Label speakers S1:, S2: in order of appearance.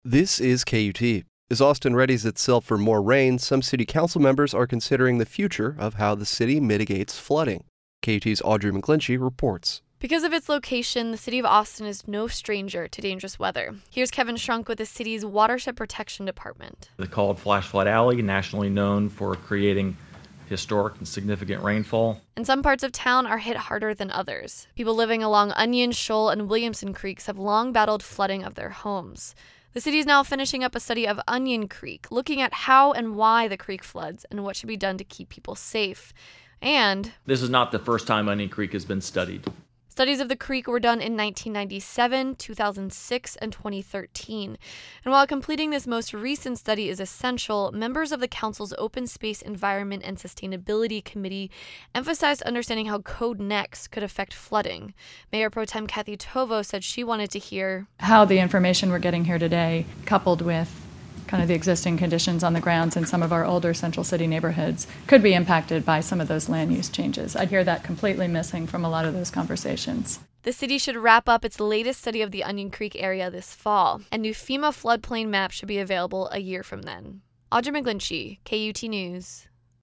S1: This is KUT. As Austin readies itself for more rain, some city council members are considering the future of how the city mitigates flooding. KUT's Audrey McGlinchey reports.
S2: Because of its location, the city of Austin is no stranger to dangerous weather. Here's Kevin Shrunk with the city's Watershed Protection Department.
S3: It's called Flash Flood Alley, nationally known for creating historic and significant rainfall.
S2: And some parts of town are hit harder than others. People living along Onion, Shoal, and Williamson Creeks have long battled flooding of their homes. The city is now finishing up a study of Onion Creek, looking at how and why the creek floods and what should be done to keep people safe. And
S3: this is not the first time Onion Creek has been studied.
S2: Studies of the creek were done in 1997, 2006, and 2013. And while completing this most recent study is essential, members of the council's Open Space, Environment, and Sustainability Committee emphasized understanding how Code Next could affect flooding. Mayor Pro Tem Kathy Tovo said she wanted to hear
S4: how the information we're getting here today, coupled with kind of the existing conditions on the grounds in some of our older Central City neighborhoods, could be impacted by some of those land use changes. I'd hear that completely missing from a lot of those conversations.
S2: The city should wrap up its latest study of the Onion Creek area this fall, and new FEMA floodplain maps should be available a year from then. Audrey McGlinchey, KUT News.